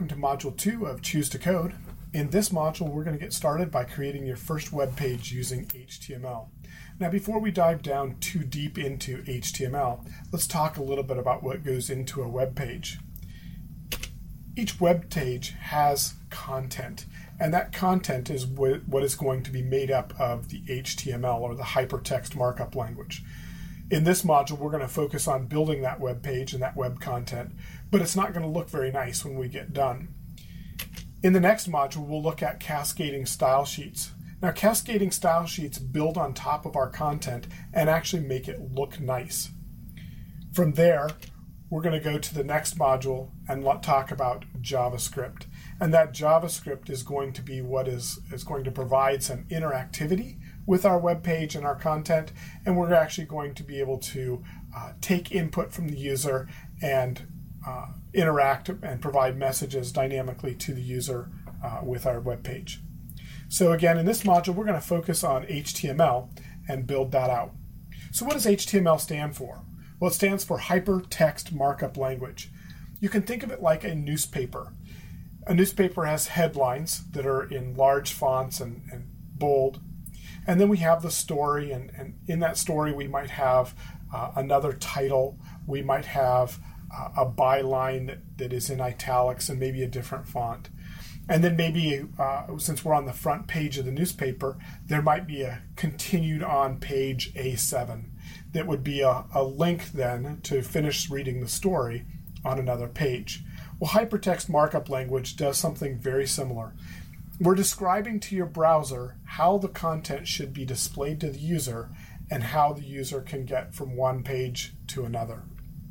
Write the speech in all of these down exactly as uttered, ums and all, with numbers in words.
welcome to Module two of Choose to Code. In this module, we're going to get started by creating your first web page using H T M L. Now, before we dive down too deep into H T M L, let's talk a little bit about what goes into a web page. Each web page has content, and that content is wh- what is going to be made up of the H T M L, or the hypertext markup language. In this module, we're going to focus on building that web page and that web content, but it's not going to look very nice when we get done. In the next module, we'll look at cascading style sheets. Now, cascading style sheets build on top of our content and actually make it look nice. From there, we're going to go to the next module and talk about JavaScript. And that JavaScript is going to be what is, is going to provide some interactivity with our web page and our content, and we're actually going to be able to uh, take input from the user and uh, interact and provide messages dynamically to the user uh, with our web page. So again, in this module, we're going to focus on H T M L and build that out. So what does H T M L stand for? Well, it stands for Hypertext Markup Language. You can think of it like a newspaper. A newspaper has headlines that are in large fonts and, and bold. And then we have the story, and, and in that story we might have uh, another title. We might have uh, a byline that, that is in italics and maybe a different font. And then maybe, uh, since we're on the front page of the newspaper, there might be a continued on page A seven that would be a, a link then to finish reading the story on another page. Well, hypertext markup language does something very similar. We're describing to your browser how the content should be displayed to the user and how the user can get from one page to another.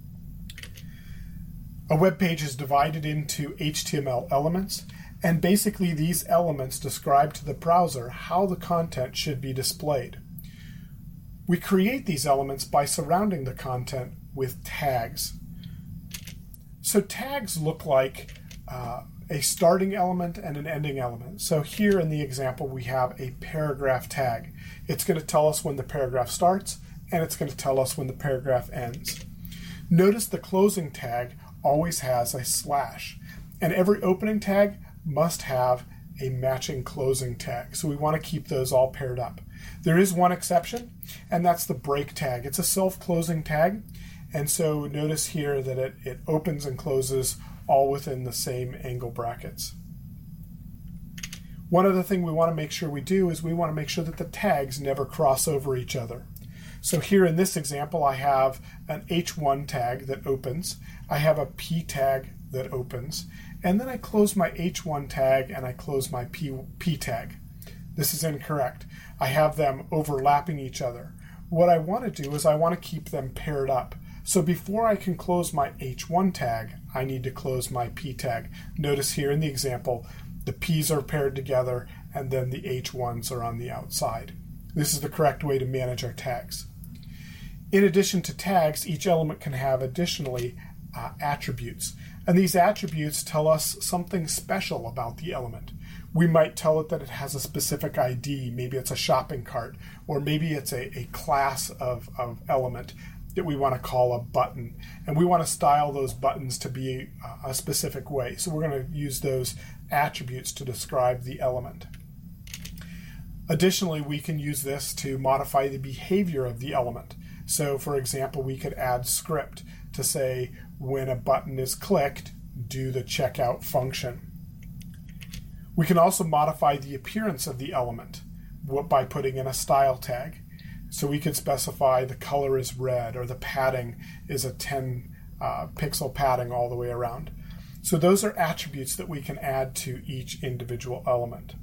A web page is divided into H T M L elements, and basically these elements describe to the browser how the content should be displayed. We create these elements by surrounding the content with tags. So tags look like uh, a starting element and an ending element. So here in the example, we have a paragraph tag. It's going to tell us when the paragraph starts, and it's going to tell us when the paragraph ends. Notice the closing tag always has a slash, and every opening tag must have a matching closing tag. So we want to keep those all paired up. There is one exception, and that's the break tag. It's a self-closing tag, and so notice here that it, it opens and closes all within the same angle brackets. One other thing we want to make sure we do is we want to make sure that the tags never cross over each other. So here in this example, I have an H one tag that opens, I have a P tag that opens, and then I close my H one tag and I close my P, P tag. This is incorrect. I have them overlapping each other. What I want to do is I want to keep them paired up. So before I can close my H one tag, I need to close my P tag. Notice here in the example, the P's are paired together and then the H ones are on the outside. This is the correct way to manage our tags. In addition to tags, each element can have additionally uh, attributes. And these attributes tell us something special about the element. We might tell it that it has a specific I D. Maybe it's a shopping cart, or maybe it's a, a class of, of element that we want to call a button, and we want to style those buttons to be a specific way. So we're going to use those attributes to describe the element. Additionally, we can use this to modify the behavior of the element. So for example, we could add script to say when a button is clicked, do the checkout function. We can also modify the appearance of the element by putting in a style tag. So we could specify the color is red, or the padding is a ten uh, pixel padding all the way around. So those are attributes that we can add to each individual element.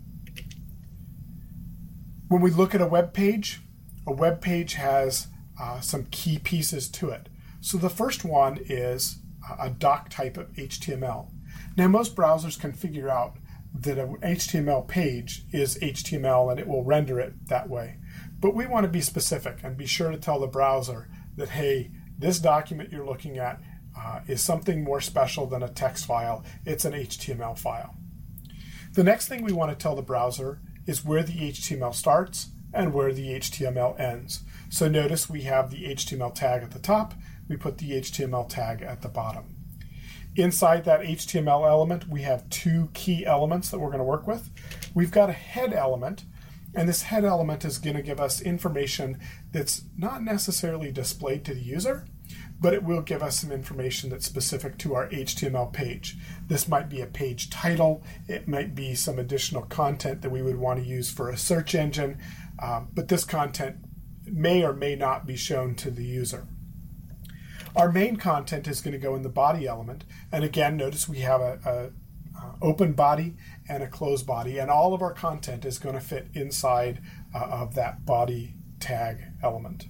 When we look at a web page, a web page has uh, some key pieces to it. So the first one is a doc type of H T M L. Now most browsers can figure out that an H T M L page is H T M L and it will render it that way. But we want to be specific and be sure to tell the browser that, hey, this document you're looking at uh, is something more special than a text file. It's an H T M L file. The next thing we want to tell the browser is where the H T M L starts and where the H T M L ends. So notice we have the H T M L tag at the top. We put the H T M L tag at the bottom. Inside that H T M L element, we have two key elements that we're going to work with. We've got a head element, and this head element is going to give us information that's not necessarily displayed to the user, but it will give us some information that's specific to our H T M L page. This might be a page title, it might be some additional content that we would want to use for a search engine, um, but this content may or may not be shown to the user. Our main content is going to go in the body element, and again, notice we have a, a uh, open body and a closed body, and all of our content is going to fit inside uh, of that body tag element.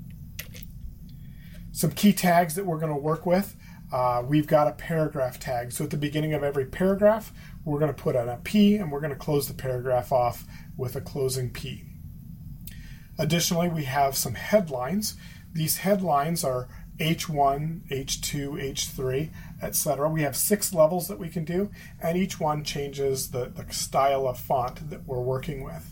Some key tags that we're going to work with. Uh, we've got a paragraph tag. So at the beginning of every paragraph, we're going to put in a P, and we're going to close the paragraph off with a closing P. Additionally, we have some headlines. These headlines are H one, H two, H three, et cetera. We have six levels that we can do, and each one changes the, the style of font that we're working with.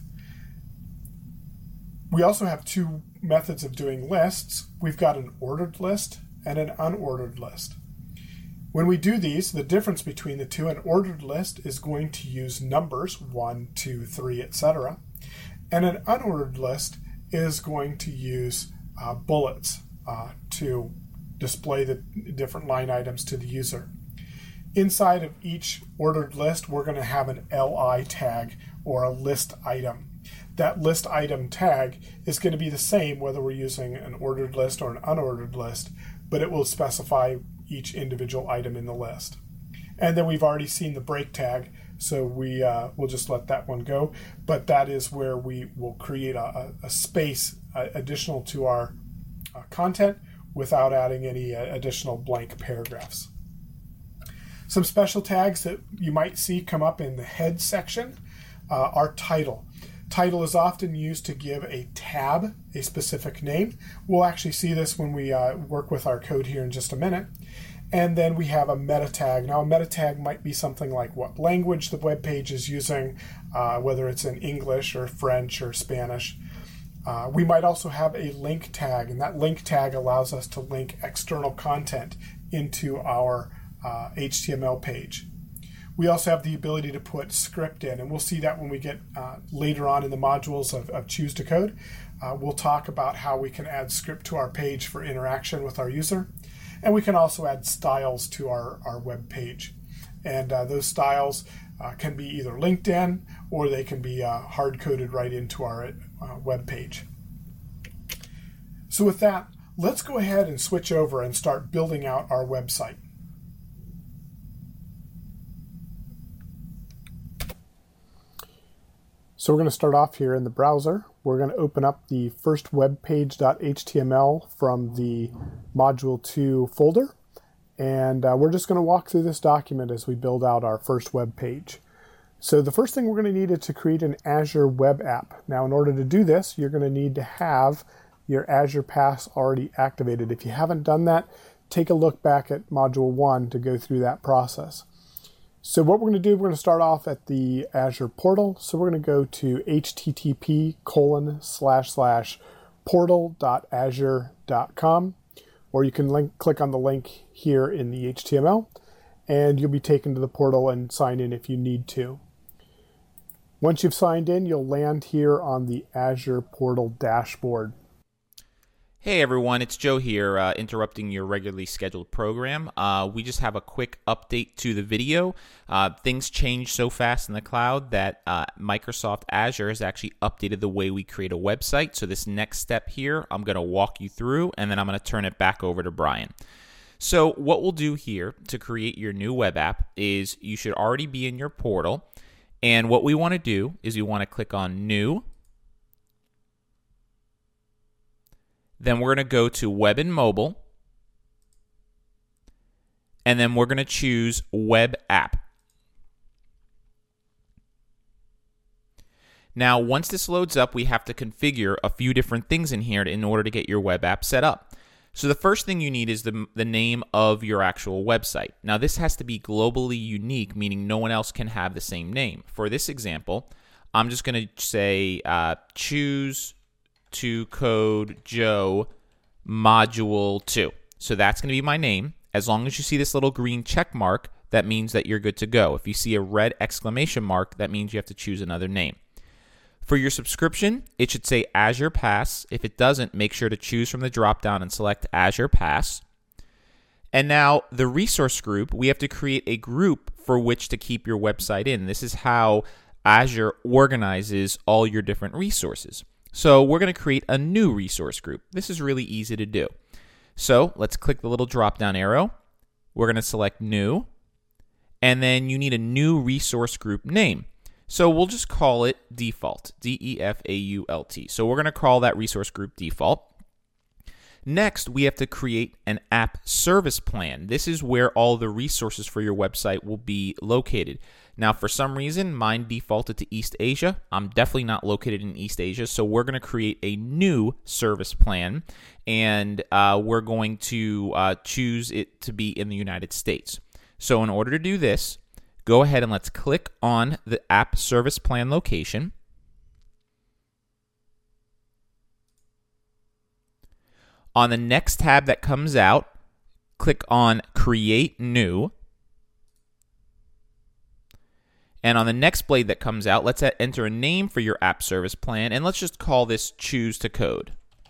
We also have two methods of doing lists. We've got an ordered list and an unordered list. When we do these, the difference between the two, an ordered list is going to use numbers, one, two, three, et cetera. And an unordered list is going to use uh, bullets uh, to display the different line items to the user. Inside of each ordered list, we're going to have an L I tag, or a list item. That list item tag is going to be the same whether we're using an ordered list or an unordered list, but it will specify each individual item in the list. And then we've already seen the break tag, so we uh, will just let that one go. But that is where we will create a, a space uh, additional to our uh, content without adding any uh, additional blank paragraphs. Some special tags that you might see come up in the head section uh, are title. Title is often used to give a tab a specific name. We'll actually see this when we uh, work with our code here in just a minute. And then we have a meta tag. Now, a meta tag might be something like what language the web page is using, uh, whether it's in English or French or Spanish. Uh, we might also have a link tag, and that link tag allows us to link external content into our uh, H T M L page. We also have the ability to put script in, and we'll see that when we get uh, later on in the modules of, of Choose to Code. Uh, we'll talk about how we can add script to our page for interaction with our user. And we can also add styles to our, our web page. And uh, those styles uh, can be either linked in, or they can be uh, hard-coded right into our uh, web page. So with that, let's go ahead and switch over and start building out our website. So we're going to start off here in the browser. We're going to open up the first webpage.html from the module two folder. And uh, we're just going to walk through this document as we build out our first web page. So the first thing we're going to need is to create an Azure web app. Now, in order to do this, you're going to need to have your Azure Pass already activated. If you haven't done that, take a look back at module one to go through that process. So what we're going to do, we're going to start off at the Azure portal. So we're going to go to http colon slash slash portal.azure.com, or you can link, click on the link here in the H T M L, and you'll be taken to the portal and sign in if you need to. Once you've signed in, you'll land here on the Azure portal dashboard. Hey everyone, it's Joe here, uh, interrupting your regularly scheduled program. Uh, we just have a quick update to the video. Uh, things change so fast in the cloud that uh, Microsoft Azure has actually updated the way we create a website. So this next step here, I'm going to walk you through, and then I'm going to turn it back over to Brian. So what we'll do here to create your new web app is you should already be in your portal. And what we want to do is we want to click on New. Then we're going to go to Web and Mobile, and then we're going to choose Web App. Now, once this loads up, we have to configure a few different things in here in order to get your web app set up. So the first thing you need is the, the name of your actual website. Now, this has to be globally unique, meaning no one else can have the same name. For this example, I'm just going to say uh, choose to code Joe module two. So that's going to be my name. As long as you see this little green check mark, that means that you're good to go. If you see a red exclamation mark, that means you have to choose another name. For your subscription, it should say Azure Pass. If it doesn't, make sure to choose from the drop-down and select Azure Pass. And now the resource group, we have to create a group for which to keep your website in. This is how Azure organizes all your different resources. So we're going to create a new resource group. This is really easy to do. So let's click the little drop-down arrow. We're going to select New. And then you need a new resource group name. So we'll just call it Default, D E F A U L T. So we're going to call that resource group Default. Next, we have to create an app service plan. This is where all the resources for your website will be located. Now, for some reason, mine defaulted to East Asia. I'm definitely not located in East Asia, so we're going to create a new service plan, and uh, we're going to uh, choose it to be in the United States. So in order to do this, go ahead and let's click on the app service plan location. On the next tab that comes out, click on Create New. And on the next blade that comes out, let's enter a name for your app service plan, and let's just call this Choose to Code.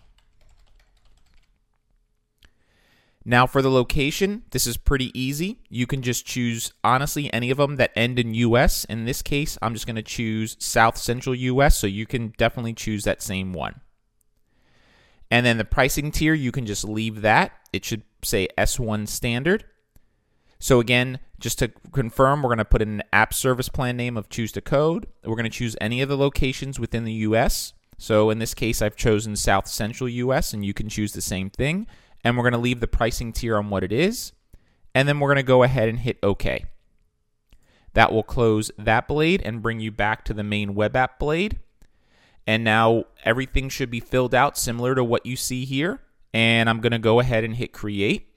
Now for the location, this is pretty easy. You can just choose, honestly, any of them that end in U S. In this case, I'm just going to choose South Central U S, so you can definitely choose that same one. And then the pricing tier, you can just leave that. It should say S one Standard. So again, just to confirm, we're going to put in an app service plan name of Choose to Code. We're going to choose any of the locations within the U S. So in this case, I've chosen South Central U S, and you can choose the same thing. And we're going to leave the pricing tier on what it is. And then we're going to go ahead and hit OK. That will close that blade and bring you back to the main web app blade. And now everything should be filled out similar to what you see here. And I'm going to go ahead and hit Create.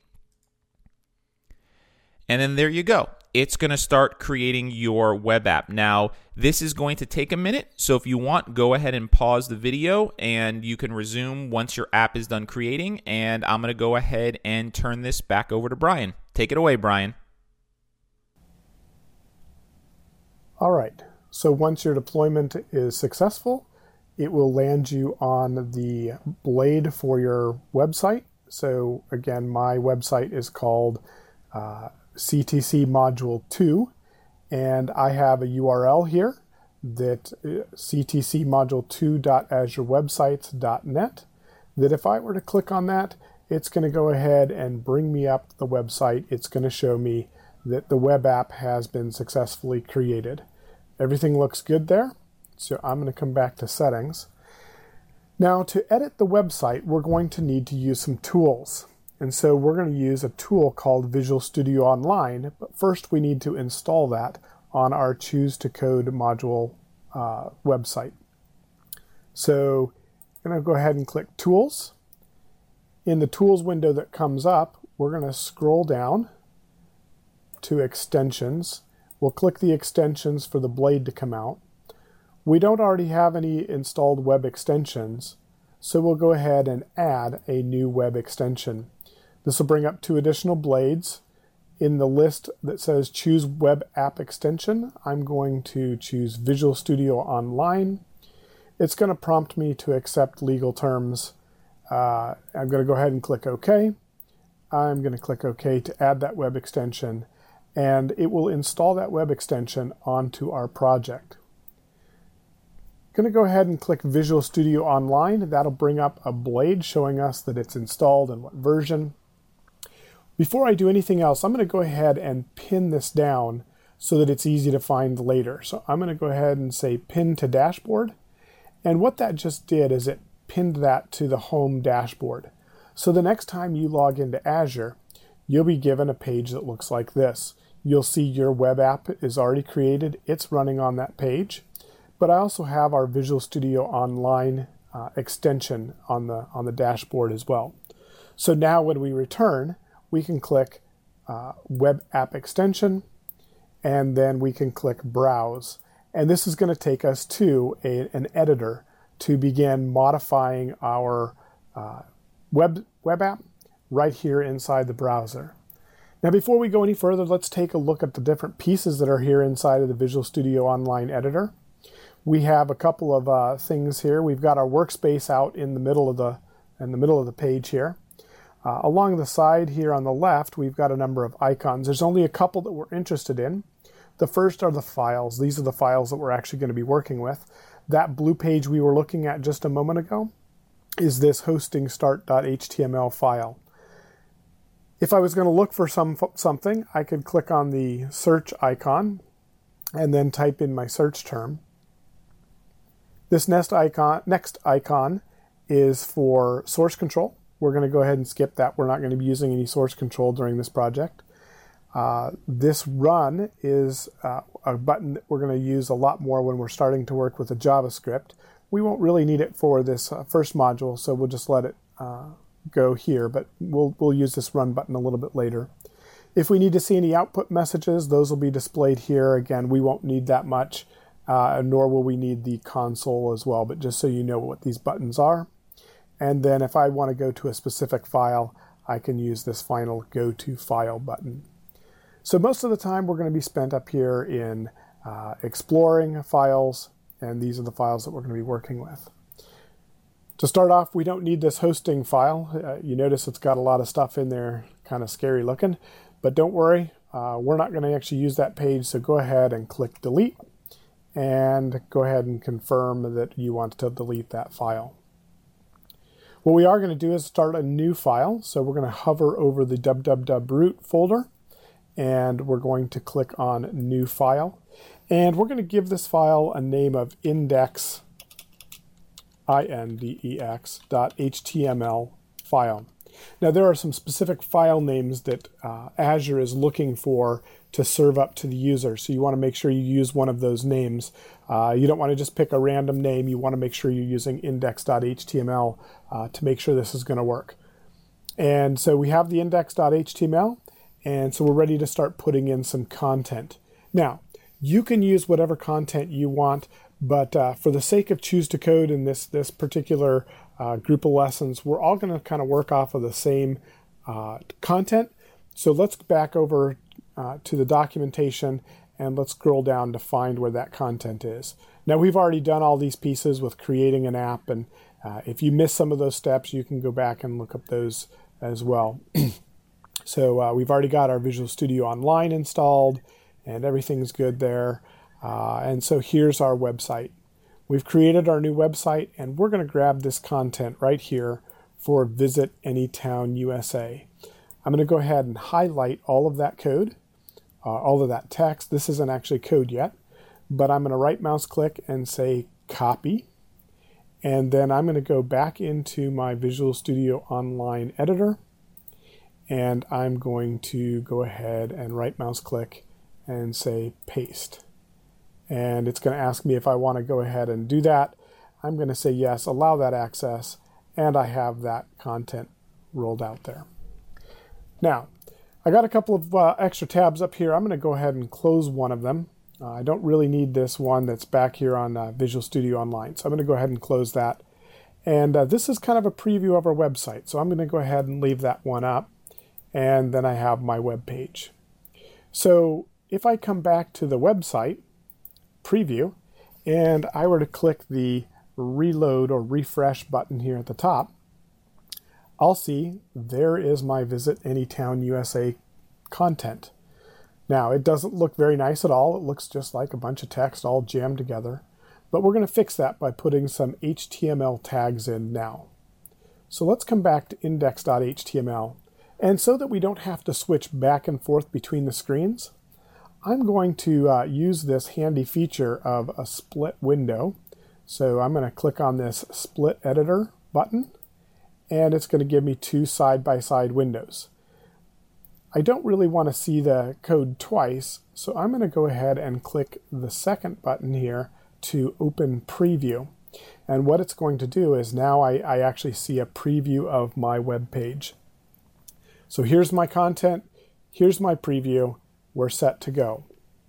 And then there you go. It's going to start creating your web app. Now, this is going to take a minute, so if you want, go ahead and pause the video, and you can resume once your app is done creating, and I'm going to go ahead and turn this back over to Brian. Take it away, Brian. All right, so once your deployment is successful, it will land you on the blade for your website. So again, my website is called uh, C T C Module two, and I have a U R L here that uh, c t c module two dot azure websites dot net, that if I were to click on that, it's going to go ahead and bring me up the website. It's going to show me that the web app has been successfully created. Everything looks good there, so I'm going to come back to settings. Now, to edit the website, we're going to need to use some tools. And so we're going to use a tool called Visual Studio Online, but first we need to install that on our Choose to Code module uh, website. So I'm going to go ahead and click Tools. In the Tools window that comes up, we're going to scroll down to Extensions. We'll click the extensions for the blade to come out. We don't already have any installed web extensions, so we'll go ahead and add a new web extension. This will bring up two additional blades. In the list that says Choose Web App Extension, I'm going to choose Visual Studio Online. It's going to prompt me to accept legal terms. Uh, I'm going to go ahead and click OK. I'm going to click OK to add that web extension, and it will install that web extension onto our project. I'm going to go ahead and click Visual Studio Online. That'll bring up a blade showing us that it's installed and what version. Before I do anything else, I'm going to go ahead and pin this down so that it's easy to find later. So I'm going to go ahead and say Pin to Dashboard. And what that just did is it pinned that to the home dashboard. So the next time you log into Azure, you'll be given a page that looks like this. You'll see your web app is already created. It's running on that page. But I also have our Visual Studio Online uh, extension on the, on the dashboard as well. So now when we return, we can click uh, Web App Extension, and then we can click Browse. And this is going to take us to a, an editor to begin modifying our uh, web, web app right here inside the browser. Now, before we go any further, let's take a look at the different pieces that are here inside of the Visual Studio Online Editor. We have a couple of uh, things here. We've got our workspace out in the middle of the in the middle of the page here. Uh, along the side here on the left, we've got a number of icons. There's only a couple that we're interested in. The first are the files. These are the files that we're actually going to be working with. That blue page we were looking at just a moment ago is this hosting start dot H T M L file. If I was going to look for some something, I could click on the search icon and then type in my search term. This next icon, next icon is for source control. We're going to go ahead and skip that. We're not going to be using any source control during this project. Uh, this run is uh, a button that we're going to use a lot more when we're starting to work with a JavaScript. We won't really need it for this uh, first module, so we'll just let it uh, go here, but we'll, we'll use this run button a little bit later. If we need to see any output messages, those will be displayed here. Again, we won't need that much, uh, nor will we need the console as well, but just so you know what these buttons are. And then if I want to go to a specific file, I can use this final Go to File button. So most of the time we're going to be spent up here in uh, exploring files, and these are the files that we're going to be working with. To start off, we don't need this hosting file. Uh, you notice it's got a lot of stuff in there, kind of scary looking, but don't worry, uh, we're not going to actually use that page, so go ahead and click delete, and go ahead and confirm that you want to delete that file. What we are going to do is start a new file, so we're going to hover over the www root folder, and we're going to click on New File. And we're going to give this file a name of index, I N D E X, dot H T M L file. Now there are some specific file names that uh, Azure is looking for to serve up to the user, so you want to make sure you use one of those names. Uh, you don't want to just pick a random name. You want to make sure you're using index dot H T M L uh, to make sure this is going to work. And so we have the index dot H T M L, and so we're ready to start putting in some content. Now, you can use whatever content you want, but uh, for the sake of Choose to Code in this, this particular uh, group of lessons, we're all going to kind of work off of the same uh, content. So let's back over uh, to the documentation, and let's scroll down to find where that content is. Now, we've already done all these pieces with creating an app, and uh, if you miss some of those steps, you can go back and look up those as well. So uh, we've already got our Visual Studio Online installed, and everything's good there. Uh, and so here's our website. We've created our new website, and we're going to grab this content right here for Visit Anytown U S A. I'm going to go ahead and highlight all of that code, uh, all of that text. This isn't actually code yet, but I'm going to right mouse click and say copy. And then I'm going to go back into my Visual Studio Online editor, and I'm going to go ahead and right mouse click and say paste. And it's going to ask me if I want to go ahead and do that. I'm going to say yes, allow that access, and I have that content rolled out there. Now, I got a couple of uh, extra tabs up here. I'm going to go ahead and close one of them. Uh, I don't really need this one that's back here on uh, Visual Studio Online, so I'm going to go ahead and close that. And uh, this is kind of a preview of our website, so I'm going to go ahead and leave that one up, and then I have my web page. So if I come back to the website preview, and I were to click the reload or refresh button here at the top, I'll see there is my Visit Anytown U S A content. Now, it doesn't look very nice at all. It looks just like a bunch of text all jammed together, but we're going to fix that by putting some H T M L tags in now. So let's come back to index dot H T M L, and so that we don't have to switch back and forth between the screens, I'm going to uh, use this handy feature of a split window. So I'm going to click on this split editor button, and it's going to give me two side-by-side windows. I don't really want to see the code twice, so I'm going to go ahead and click the second button here to open preview. And what it's going to do is now I, I actually see a preview of my web page. So here's my content, here's my preview, we're set to go.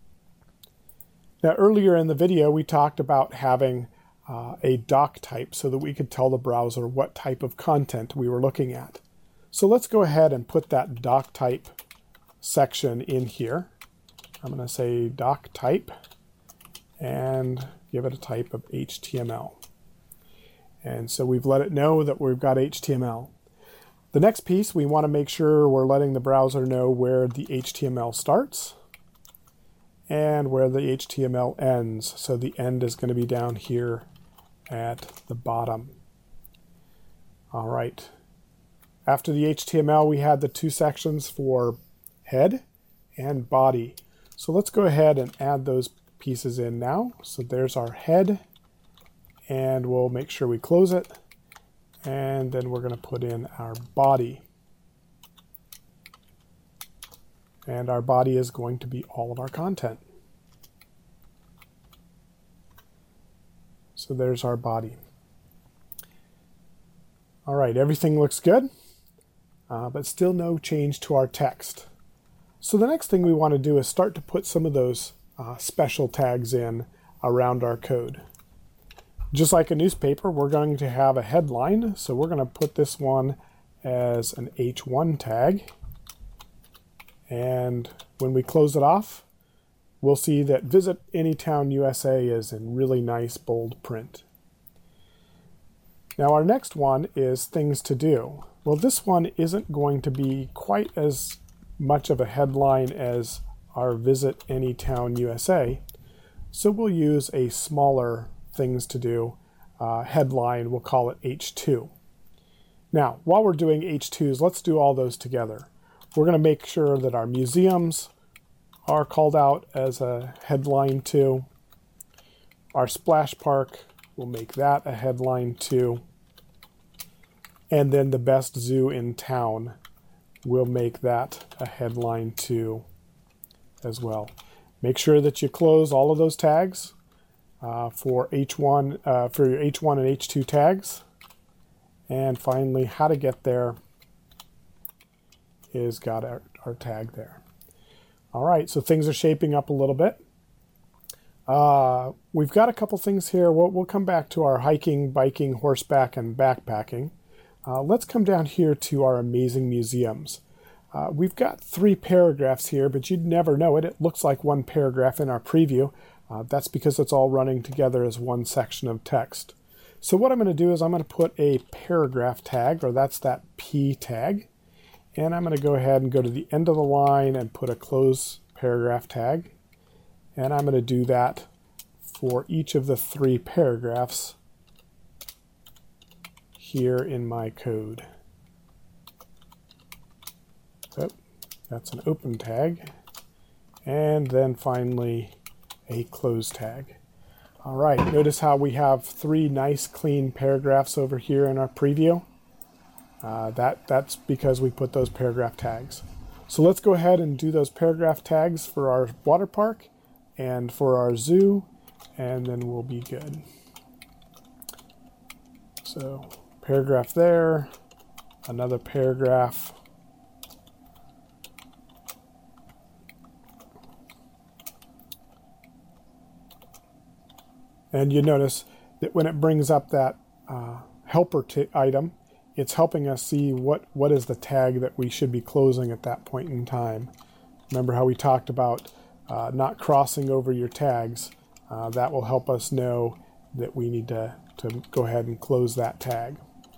Now earlier in the video we talked about having uh, a doc type so that we could tell the browser what type of content we were looking at. So let's go ahead and put that doc type section in here. I'm going to say doc type and give it a type of H T M L. And so we've let it know that we've got H T M L. The next piece, we want to make sure we're letting the browser know where the H T M L starts and where the H T M L ends. So the end is going to be down here at the bottom. All right. After the H T M L, we had the two sections for head and body. So let's go ahead and add those pieces in now. So there's our head, and we'll make sure we close it. And then we're going to put in our body. And our body is going to be all of our content. So there's our body. All right, everything looks good, uh, but still no change to our text. So the next thing we want to do is start to put some of those uh, special tags in around our code. Just like a newspaper, we're going to have a headline, so we're going to put this one as an H one tag. And when we close it off, we'll see that Visit Anytown U S A is in really nice bold print. Now our next one is things to do. Well, this one isn't going to be quite as much of a headline as our Visit Anytown U S A, so we'll use a smaller things to do uh, headline. We'll call it H two. Now, while we're doing H twos, let's do all those together. We're going to make sure that our museums are called out as a headline too. Our splash park, we'll make that a headline too. And then the best zoo in town, we'll make that a headline too as well. Make sure that you close all of those tags uh, for H one, uh, for your H one and H two tags. And finally, how to get there is got our, our tag there. All right, so things are shaping up a little bit. Uh, we've got a couple things here. We'll, we'll come back to our hiking, biking, horseback, and backpacking. Uh, let's come down here to our amazing museums. Uh, we've got three paragraphs here, but you'd never know it. It looks like one paragraph in our preview. Uh, that's because it's all running together as one section of text. So what I'm going to do is I'm going to put a paragraph tag, or that's that P tag. And I'm going to go ahead and go to the end of the line and put a close paragraph tag. And I'm going to do that for each of the three paragraphs here in my code. So that's an open tag. And then finally a close tag. All right, notice how we have three nice clean paragraphs over here in our preview. Uh, that, that's because we put those paragraph tags. So let's go ahead and do those paragraph tags for our water park and for our zoo, and then we'll be good. So paragraph there, another paragraph. And you notice that when it brings up that uh, helper t item, it's helping us see what, what is the tag that we should be closing at that point in time. Remember how we talked about uh, not crossing over your tags? Uh, that will help us know that we need to, to go ahead and close that tag.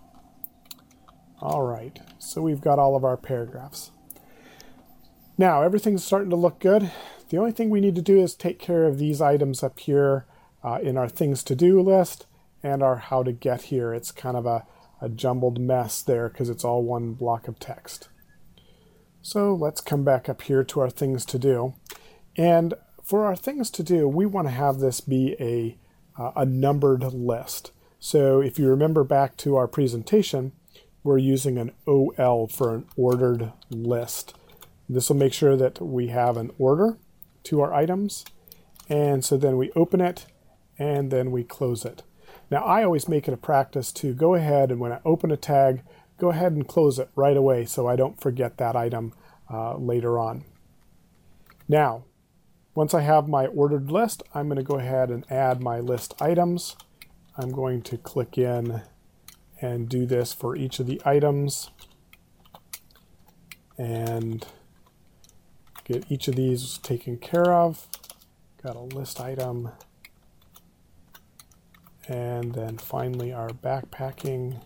All right, so we've got all of our paragraphs. Now, everything's starting to look good. The only thing we need to do is take care of these items up here uh, in our things to do list and our how to get here. It's kind of a a jumbled mess there because it's all one block of text. So let's come back up here to our things to do. And for our things to do, we want to have this be a, uh, a numbered list. So if you remember back to our presentation, we're using an O L for an ordered list. This will make sure that we have an order to our items. And so then we open it and then we close it. Now, I always make it a practice to go ahead and when I open a tag, go ahead and close it right away so I don't forget that item uh, later on. Now, once I have my ordered list, I'm going to go ahead and add my list items. I'm going to click in and do this for each of the items. And get each of these taken care of. Got a list item. And then finally our backpacking.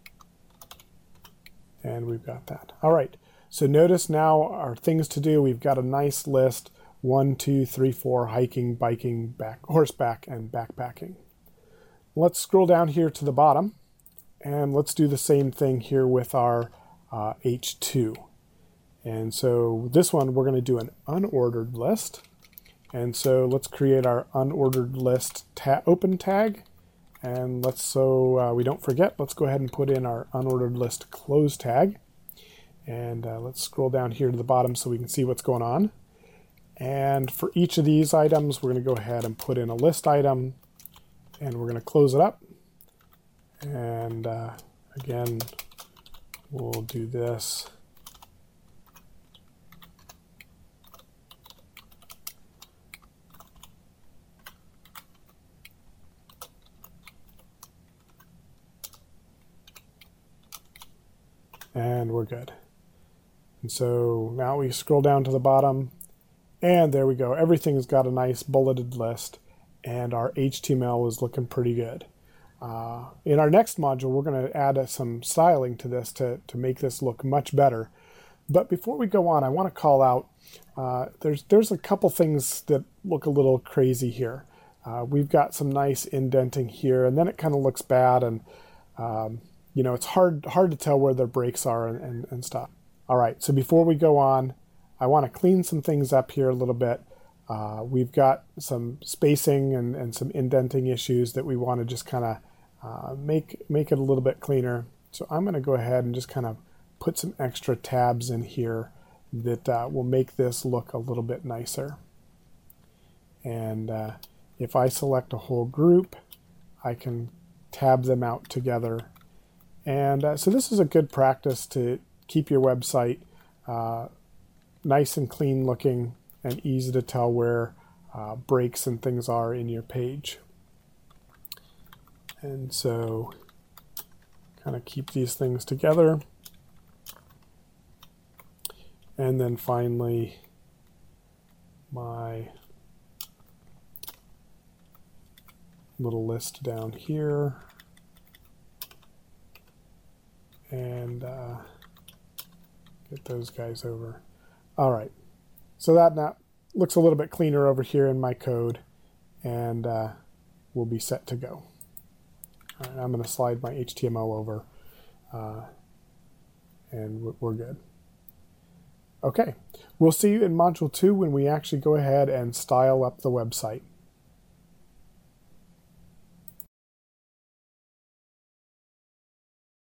And we've got that. All right. So notice now our things to do. We've got a nice list. One, two, three, four, hiking, biking, back, horseback, and backpacking. Let's scroll down here to the bottom. And let's do the same thing here with our uh, H two. And so this one, we're going to do an unordered list. And so let's create our unordered list ta- open tag. And let's, so uh, we don't forget, let's go ahead and put in our unordered list close tag. And uh, let's scroll down here to the bottom so we can see what's going on. And for each of these items, we're going to go ahead and put in a list item. And we're going to close it up. And uh, again, we'll do this. And we're good. And so now we scroll down to the bottom, and there we go. Everything's got a nice bulleted list, and our H T M L is looking pretty good. Uh, in our next module, we're going to add uh, some styling to this to, to make this look much better. But before we go on, I want to call out, uh, there's, there's a couple things that look a little crazy here. Uh, we've got some nice indenting here, and then it kind of looks bad, and um, you know, it's hard hard to tell where their breaks are and, and, and stuff. All right, so before we go on, I want to clean some things up here a little bit. Uh, we've got some spacing and, and some indenting issues that we want to just kind of uh, make, make it a little bit cleaner. So I'm going to go ahead and just kind of put some extra tabs in here that uh, will make this look a little bit nicer. And uh, if I select a whole group, I can tab them out together. And uh, so this is a good practice to keep your website uh, nice and clean looking and easy to tell where uh, breaks and things are in your page. And so kind of keep these things together. And then finally my little list down here. And uh, get those guys over. All right, so that now looks a little bit cleaner over here in my code, and uh, we'll be set to go. All right, I'm going to slide my H T M L over, uh, and we're good. Okay, we'll see you in Module two when we actually go ahead and style up the website.